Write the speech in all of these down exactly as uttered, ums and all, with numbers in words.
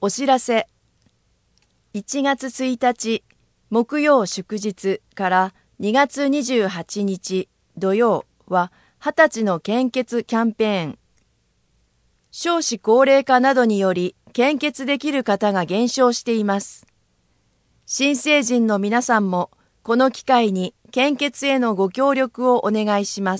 お知らせ。いちがつついたち木曜祝日からにがつにじゅうはちにち土曜ははたちの献血キャンペーン。少子高齢化などにより献血できる方が減少しています。新成人の皆さんもこの機会に献血へのご協力をお願いします。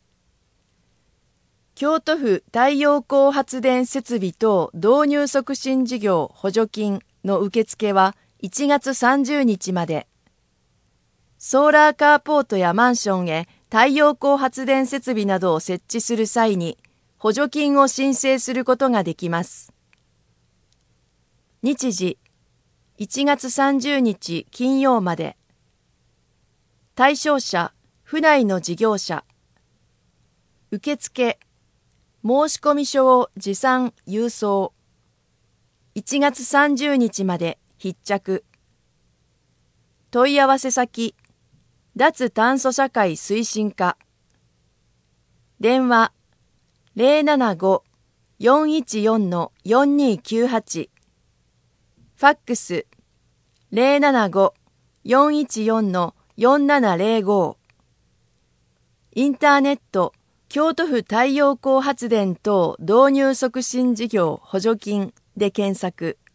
京都府太陽光発電設備等導入促進事業補助金の受付はいちがつさんじゅうにちまで。ソーラーカーポートやマンションへ太陽光発電設備などを設置する際に補助金を申請することができます。日時いちがつさんじゅうにち金曜まで。対象者、府内の事業者。受付、申込書を持参郵送。いちがつさんじゅうにちまで必着。問い合わせ先、脱炭素社会推進課。電話、ゼロななご よんいちよん よんにきゅうはち。ファックス、ゼロななご よんいちよん よんななゼロご。インターネット、京都府太陽光発電等導入促進事業補助金で検索。